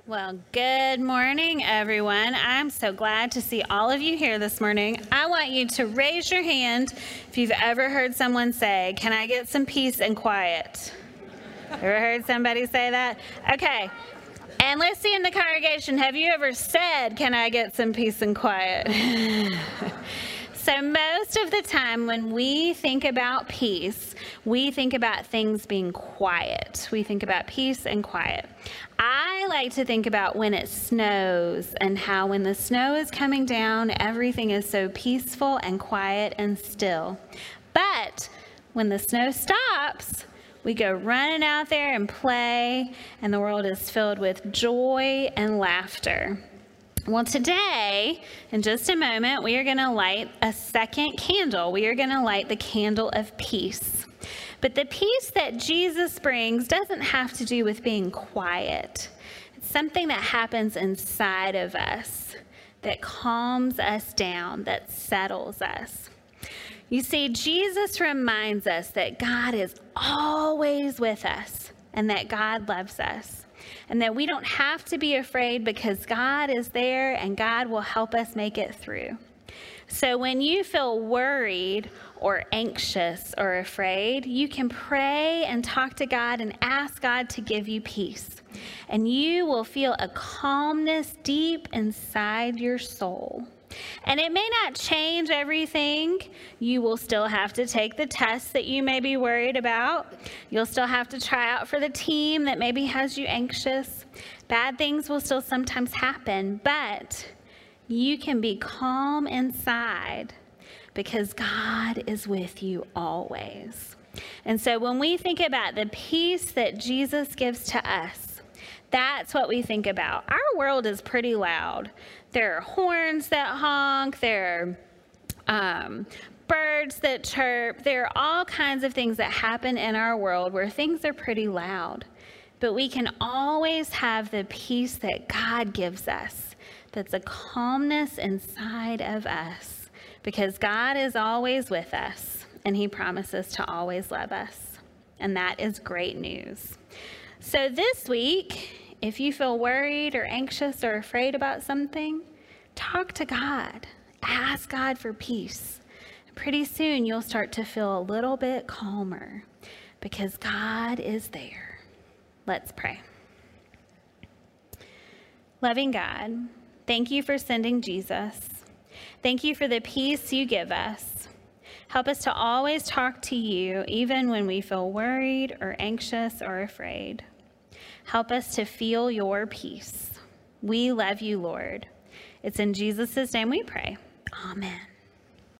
Well, good morning, everyone. I'm so glad to see all of you here this morning. I want you to raise your hand if you've ever heard someone say, "Can I get some peace and quiet?" Ever heard somebody say that? Okay. And let's see in the congregation, have you ever said, "Can I get some peace and quiet?" So most of the time when we think about peace, we think about things being quiet. We think about peace and quiet. I like to think about when it snows and how when the snow is coming down, everything is so peaceful and quiet and still. But when the snow stops, we go running out there and play, and the world is filled with joy and laughter. Well, today, in just a moment, we are going to light a second candle. We are going to light the candle of peace. But the peace that Jesus brings doesn't have to do with being quiet. It's something that happens inside of us that calms us down, that settles us. You see, Jesus reminds us that God is always with us and that God loves us. And that we don't have to be afraid because God is there and God will help us make it through. So when you feel worried or anxious or afraid, you can pray and talk to God and ask God to give you peace. And you will feel a calmness deep inside your soul. And it may not change everything. You will still have to take the tests that you may be worried about. You'll still have to try out for the team that maybe has you anxious. Bad things will still sometimes happen, but you can be calm inside because God is with you always. And so when we think about the peace that Jesus gives to us, that's what we think about. Our world is pretty loud. There are horns that honk. There are birds that chirp. There are all kinds of things that happen in our world where things are pretty loud. But we can always have the peace that God gives us. That's a calmness inside of us because God is always with us and he promises to always love us. And that is great news. So this week, if you feel worried or anxious or afraid about something, talk to God. Ask God for peace. Pretty soon you'll start to feel a little bit calmer because God is there. Let's pray. Loving God, thank you for sending Jesus. Thank you for the peace you give us. Help us to always talk to you even when we feel worried or anxious or afraid. Help us to feel your peace. We love you, Lord. It's in Jesus' name we pray. Amen.